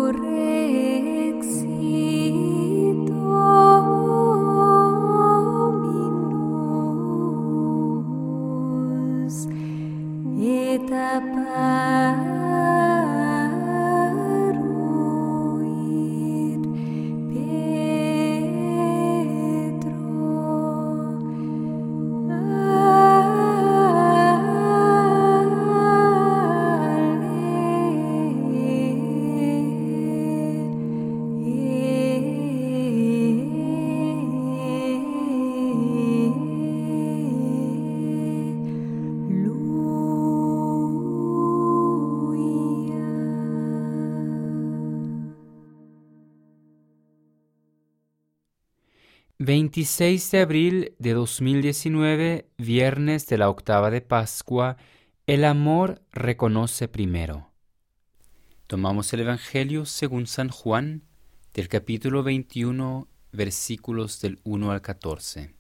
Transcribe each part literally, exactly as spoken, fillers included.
veintiséis de abril de dos mil diecinueve, viernes de la octava de Pascua, el amor reconoce primero. Tomamos el Evangelio según San Juan, del capítulo veintiuno, versículos del uno al catorce.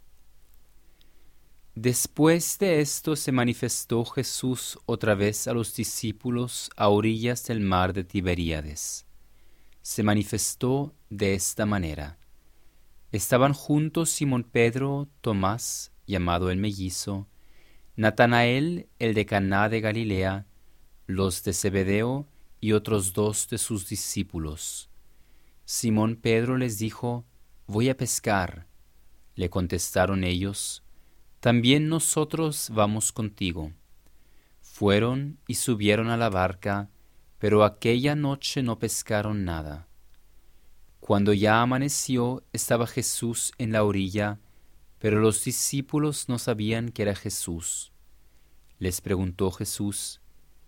Después de esto se manifestó Jesús otra vez a los discípulos a orillas del mar de Tiberíades. Se manifestó de esta manera. Estaban juntos Simón Pedro, Tomás, llamado el mellizo, Natanael, el de Caná de Galilea, los de Zebedeo y otros dos de sus discípulos. Simón Pedro les dijo: «Voy a pescar». Le contestaron ellos: «También nosotros vamos contigo». Fueron y subieron a la barca, pero aquella noche no pescaron nada. Cuando ya amaneció, estaba Jesús en la orilla, pero los discípulos no sabían que era Jesús. Les preguntó Jesús: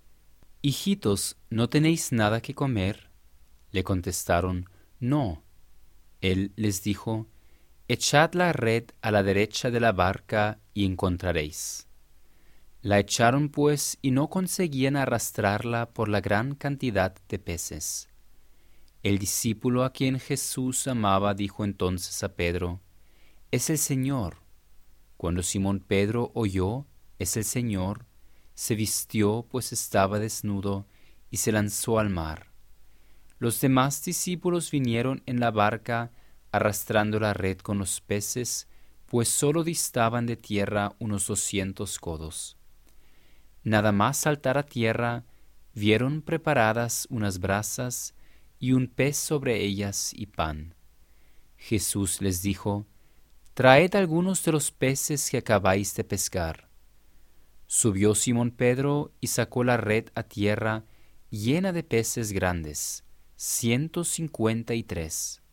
«Hijitos, ¿no tenéis nada que comer?». Le contestaron: «No». Él les dijo: «Echad la red a la derecha de la barca y encontraréis». La echaron pues y no conseguían arrastrarla por la gran cantidad de peces. El discípulo a quien Jesús amaba dijo entonces a Pedro: «Es el Señor». Cuando Simón Pedro oyó: «Es el Señor», se vistió, pues estaba desnudo, y se lanzó al mar. Los demás discípulos vinieron en la barca arrastrando la red con los peces, pues sólo distaban de tierra unos doscientos codos. Nada más saltar a tierra, vieron preparadas unas brasas y un pez sobre ellas y pan. Jesús les dijo: «Traed algunos de los peces que acabáis de pescar». Subió Simón Pedro y sacó la red a tierra llena de peces grandes, ciento cincuenta y tres.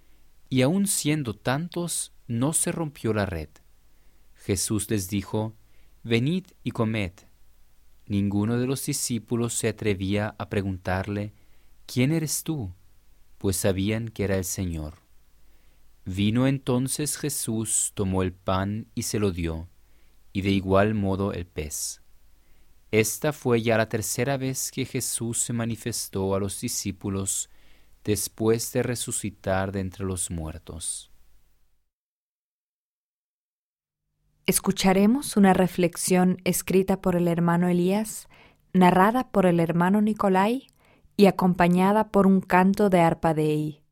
Y aun siendo tantos, no se rompió la red. Jesús les dijo: «Venid y comed». Ninguno de los discípulos se atrevía a preguntarle: «¿Quién eres tú?», pues sabían que era el Señor. Vino entonces Jesús, tomó el pan y se lo dio, y de igual modo el pez. Esta fue ya la tercera vez que Jesús se manifestó a los discípulos después de resucitar de entre los muertos. Escucharemos una reflexión escrita por el hermano Elías, narrada por el hermano Nicolai y acompañada por un canto de arpa Dei.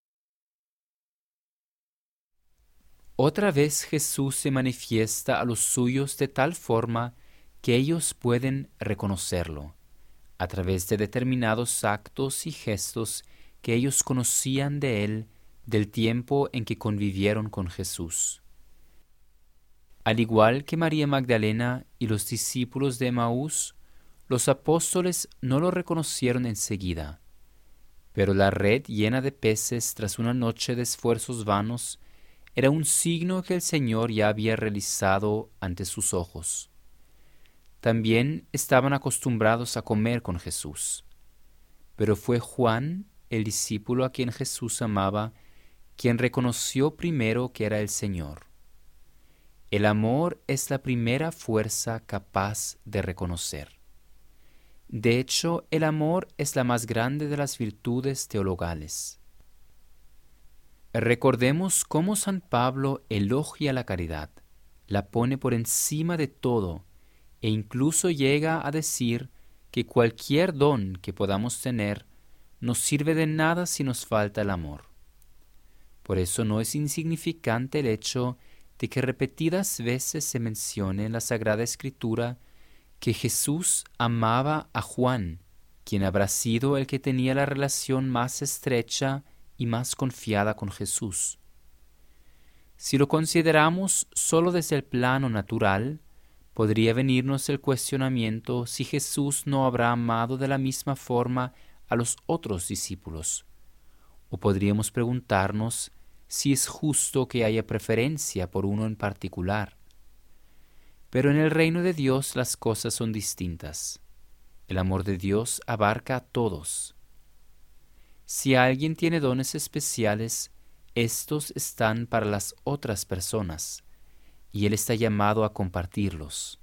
Otra vez Jesús se manifiesta a los suyos de tal forma que ellos pueden reconocerlo, a través de determinados actos y gestos que ellos conocían de él del tiempo en que convivieron con Jesús. Al igual que María Magdalena y los discípulos de Emaús, los apóstoles no lo reconocieron enseguida, pero la red llena de peces tras una noche de esfuerzos vanos era un signo que el Señor ya había realizado ante sus ojos. También estaban acostumbrados a comer con Jesús, pero fue Juan, el discípulo a quien Jesús amaba, quien reconoció primero que era el Señor. El amor es la primera fuerza capaz de reconocer. De hecho, el amor es la más grande de las virtudes teologales. Recordemos cómo San Pablo elogia la caridad, la pone por encima de todo e incluso llega a decir que cualquier don que podamos tener no sirve de nada si nos falta el amor. Por eso no es insignificante el hecho de que repetidas veces se mencione en la Sagrada Escritura que Jesús amaba a Juan, quien habrá sido el que tenía la relación más estrecha y más confiada con Jesús. Si lo consideramos solo desde el plano natural, podría venirnos el cuestionamiento si Jesús no habrá amado de la misma forma a los otros discípulos. O podríamos preguntarnos si es justo que haya preferencia por uno en particular. Pero en el reino de Dios las cosas son distintas. El amor de Dios abarca a todos. Si alguien tiene dones especiales, estos están para las otras personas, y Él está llamado a compartirlos.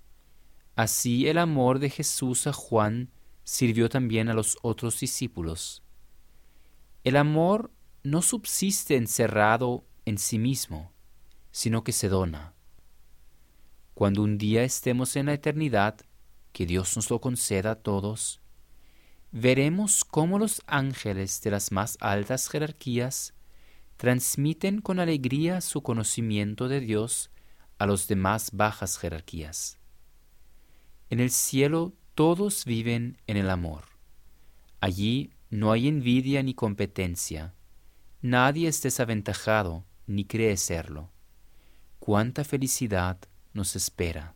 Así el amor de Jesús a Juan sirvió también a los otros discípulos. El amor no subsiste encerrado en sí mismo, sino que se dona. Cuando un día estemos en la eternidad, que Dios nos lo conceda a todos, veremos cómo los ángeles de las más altas jerarquías transmiten con alegría su conocimiento de Dios a los de más bajas jerarquías. En el cielo todos viven en el amor. Allí no hay envidia ni competencia. Nadie es desaventajado ni cree serlo. ¡Cuánta felicidad nos espera!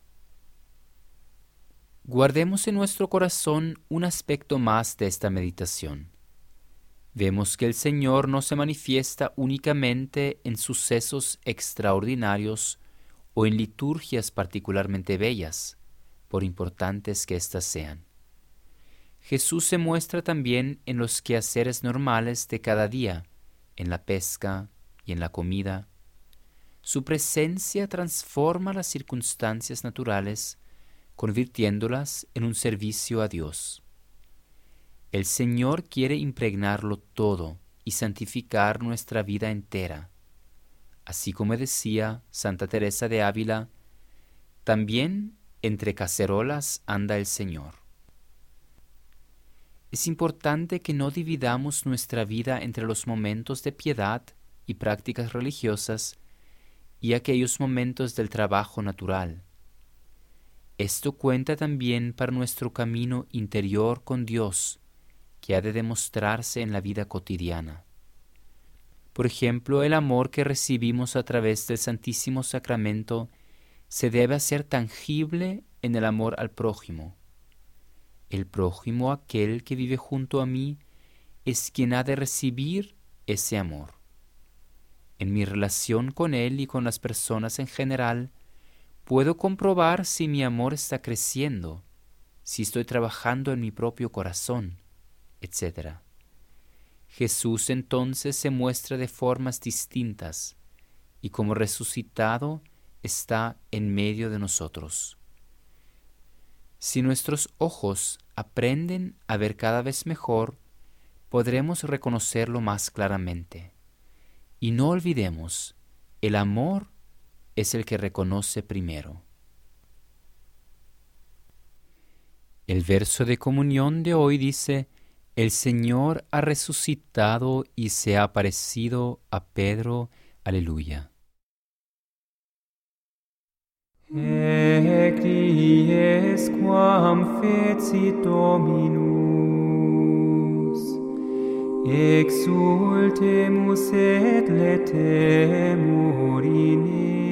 Guardemos en nuestro corazón un aspecto más de esta meditación. Vemos que el Señor no se manifiesta únicamente en sucesos extraordinarios o en liturgias particularmente bellas, por importantes que éstas sean. Jesús se muestra también en los quehaceres normales de cada día, en la pesca y en la comida. Su presencia transforma las circunstancias naturales, convirtiéndolas en un servicio a Dios. El Señor quiere impregnarlo todo y santificar nuestra vida entera. Así como decía Santa Teresa de Ávila, también entre cacerolas anda el Señor. Es importante que no dividamos nuestra vida entre los momentos de piedad y prácticas religiosas y aquellos momentos del trabajo natural. Esto cuenta también para nuestro camino interior con Dios, que ha de demostrarse en la vida cotidiana. Por ejemplo, el amor que recibimos a través del Santísimo Sacramento se debe hacer tangible en el amor al prójimo. El prójimo, aquel que vive junto a mí, es quien ha de recibir ese amor. En mi relación con él y con las personas en general, puedo comprobar si mi amor está creciendo, si estoy trabajando en mi propio corazón, etcétera. Jesús entonces se muestra de formas distintas y como resucitado está en medio de nosotros. Si nuestros ojos aprenden a ver cada vez mejor, podremos reconocerlo más claramente. Y no olvidemos, el amor es el que reconoce primero. El verso de comunión de hoy dice: El Señor ha resucitado y se ha aparecido a Pedro. Aleluya. Ec dies quam fecit Dominus, exultemus et letemur in